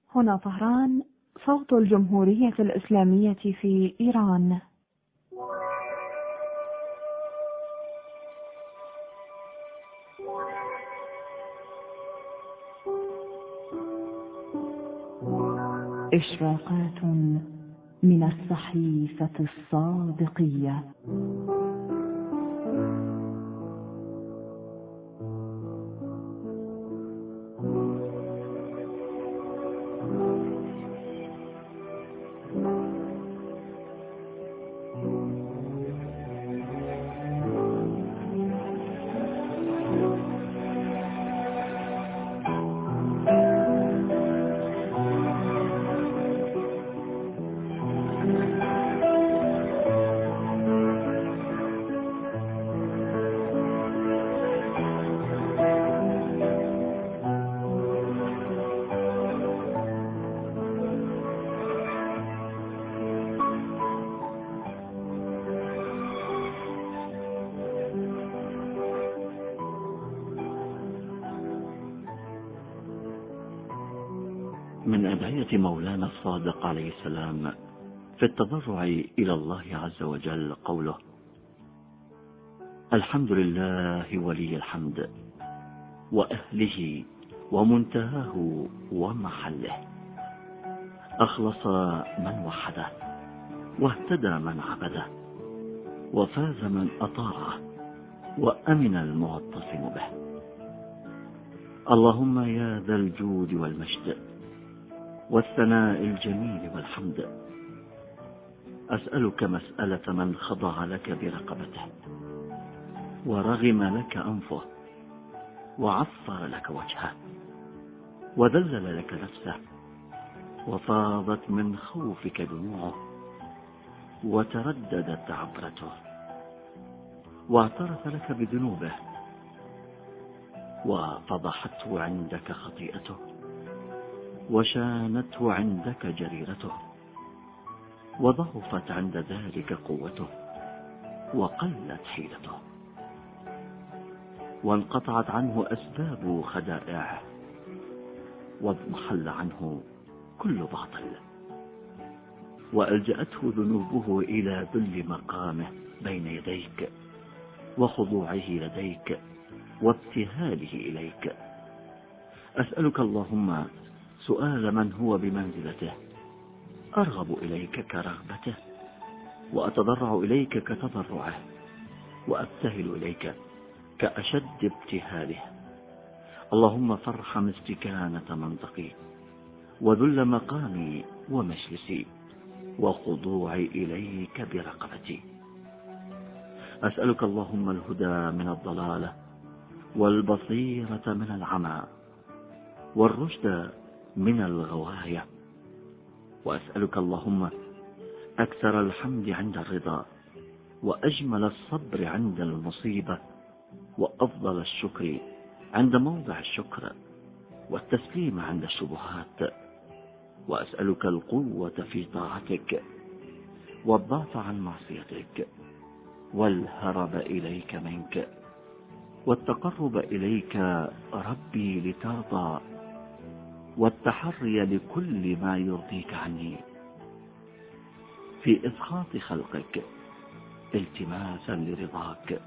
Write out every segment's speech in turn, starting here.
هنا طهران، صوت الجمهورية الإسلامية في إيران. إشراقات من الصحيفة الصادقية. من أدعية مولانا الصادق عليه السلام في التضرع إلى الله عز وجل قوله: الحمد لله ولي الحمد وأهله ومنتهاه ومحله، أخلص من وحده واهتدى من عبده وفاز من أطاعه وأمن المعتصم به. اللهم يا ذا الجود والمجد والثناء الجميل والحمد، أسألك مسألة من خضع لك برقبته ورغم لك أنفه وعفر لك وجهه وذلل لك نفسه وفاضت من خوفك دموعه وترددت عبرته واعترف لك بذنوبه وفضحته عندك خطيئته وشانته عندك جريرته وضعفت عند ذلك قوته وقلت حيلته وانقطعت عنه أسباب خدائعه واضمحل عنه كل باطل وألجأته ذنوبه إلى ذل مقامه بين يديك وخضوعه لديك وابتهاله إليك. أسألك اللهم سؤال من هو بمنزلته، أرغب إليك كرغبته وأتضرع إليك كتضرعه وأبتهل إليك كأشد ابتهاله. اللهم فارحم استكانة منطقي وذل مقامي ومجلسي وخضوعي إليك برقبتي. أسألك اللهم الهدى من الضلالة والبصيرة من العمى والرشد من الغواية. وأسألك اللهم أكثر الحمد عند الرضا وأجمل الصبر عند المصيبة وأفضل الشكر عند موضع الشكر والتسليم عند الشبهات. وأسألك القوة في طاعتك والضعف عن معصيتك والهرب إليك منك والتقرب إليك ربي لترضى والتحري لكل ما يرضيك عني في إسخاط خلقك التماسا لرضاك.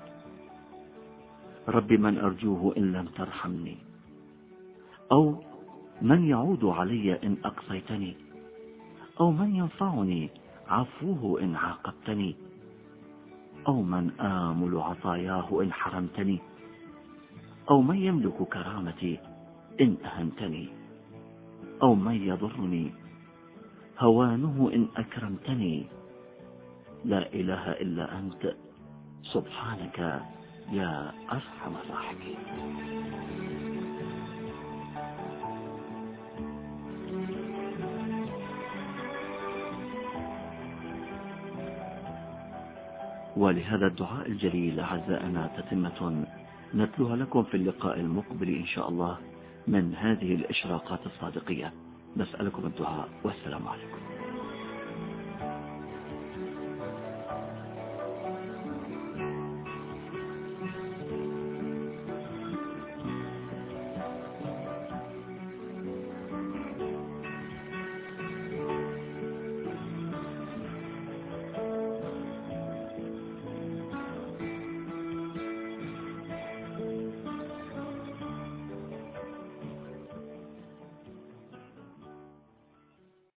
رب من أرجوه إن لم ترحمني، أو من يعود علي إن أقصيتني، أو من ينفعني عفوه إن عاقبتني، أو من آمل عطاياه إن حرمتني، أو من يملك كرامتي إن أهنتني، أو من يضرني هوانه إن أكرمتني. لا إله إلا أنت سبحانك يا أرحم الراحمين. ولهذا الدعاء الجليل أعزائنا تتمة نتلوها لكم في اللقاء المقبل إن شاء الله من هذه الإشراقات الصادقية. نسألكم الدعاء والسلام عليكم.